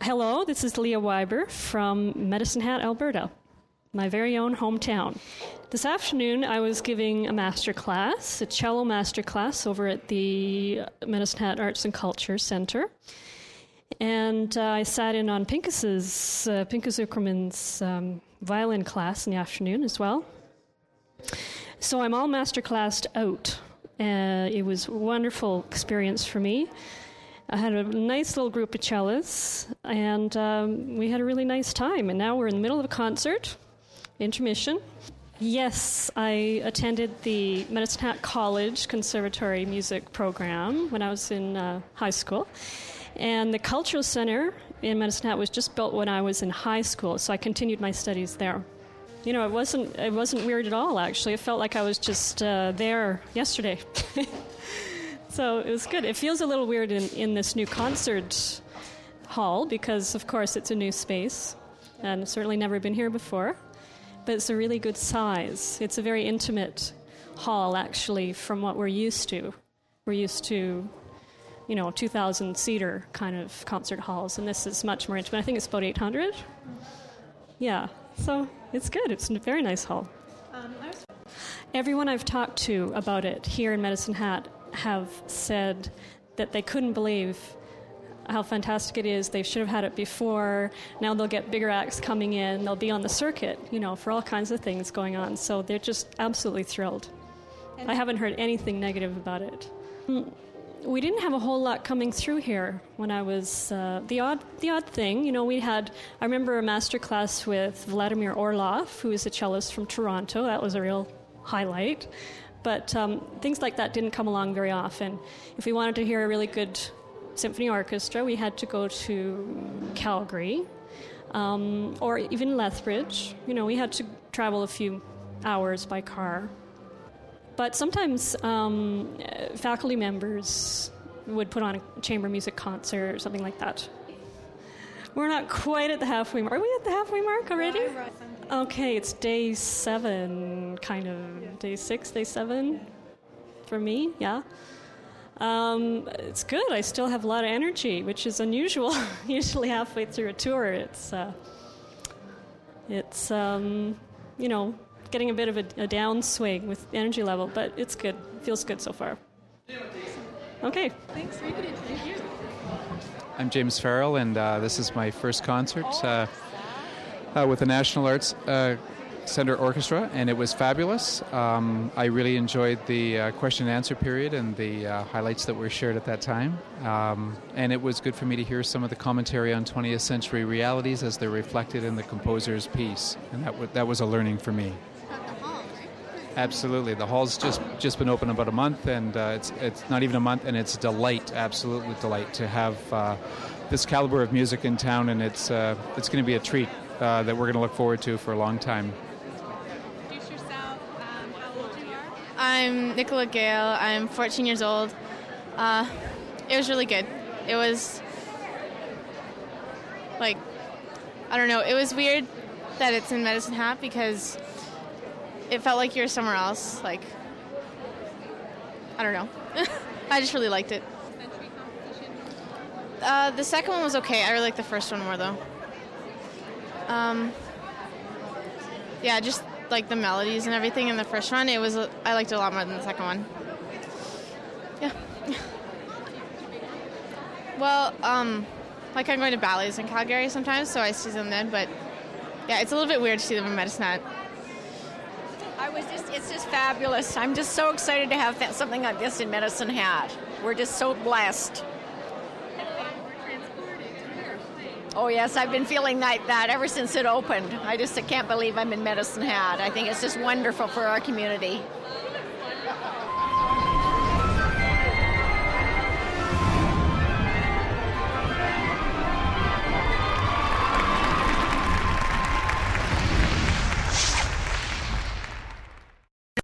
Hello, this is Leah Weiber from Medicine Hat, Alberta, my very own hometown. This afternoon I was giving a master class, a cello master class over at the Medicine Hat Arts and Culture Centre. And I sat in on Pinchas Zuckerman's violin class in the afternoon as well. So I'm all master classed out. It was a wonderful experience for me. I had a nice little group of cellists, and we had a really nice time. And now we're in the middle of a concert, intermission. Yes, I attended the Medicine Hat College Conservatory Music Program when I was in high school. And the Cultural Center in Medicine Hat was just built when I was in high school, so I continued my studies there. You know, it wasn't weird at all, actually. It felt like I was just there yesterday. So it was good. It feels a little weird in this new concert hall because, of course, it's a new space and certainly never been here before. But it's a really good size. It's a very intimate hall, actually, from what we're used to. We're used to, 2,000-seater kind of concert halls, and this is much more intimate. I think it's about 800. Yeah, so it's good. It's a very nice hall. Everyone I've talked to about it here in Medicine Hat have said that they couldn't believe how fantastic it is. They should have had it before. Now they'll get bigger acts coming in. They'll be on the circuit, for all kinds of things going on. So they're just absolutely thrilled. I haven't heard anything negative about it. We didn't have a whole lot coming through here when I was the odd thing. I remember a master class with Vladimir Orlov, who is a cellist from Toronto. That was a real highlight. But things like that didn't come along very often. If we wanted to hear a really good symphony orchestra, we had to go to Calgary or even Lethbridge. We had to travel a few hours by car. But sometimes faculty members would put on a chamber music concert or something like that. We're not quite at the halfway mark. Are we at the halfway mark already? Okay, it's day 7, kind of. Day 6, day 7 for me, yeah. It's good. I still have a lot of energy, which is unusual. Usually halfway through a tour, it's getting a bit of a downswing with energy level, but it's good. It feels good so far. Okay. Thanks. Thank you. I'm James Farrell, and this is my first concert with the National Arts Centre Orchestra, and it was fabulous. I really enjoyed the question and answer period and the highlights that were shared at that time. And it was good for me to hear some of the commentary on 20th century realities as they're reflected in the composer's piece, and that was a learning for me. Absolutely. The hall's just been open about a month, and it's not even a month, and it's a delight, absolutely delight, to have this caliber of music in town, and it's going to be a treat that we're going to look forward to for a long time. Introduce yourself, how old you are? I'm Nicola Gale. I'm 14 years old. It was really good. It was, it was weird that it's in Medicine Hat because it felt like you were somewhere else. I don't know. I just really liked it. Century composition? The second one was okay. I really liked the first one more, though. Just like the melodies and everything in the first one, I liked it a lot more than the second one. Yeah. Well, I'm going to ballets in Calgary sometimes, so I see them then, but yeah, it's a little bit weird to see them in Medicine Hat. It's just fabulous. I'm just so excited to have something like this in Medicine Hat. We're just so blessed. Oh, yes, I've been feeling like that ever since it opened. I can't believe I'm in Medicine Hat. I think it's just wonderful for our community.